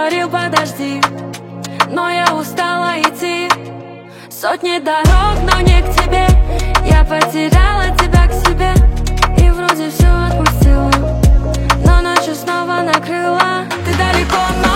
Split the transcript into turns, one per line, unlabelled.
говорил подожди, но я устала идти. Сотни дорог, но не к тебе. Я потеряла тебя к себе и вроде все отпустила, но ночью снова накрыла. Ты далеко, но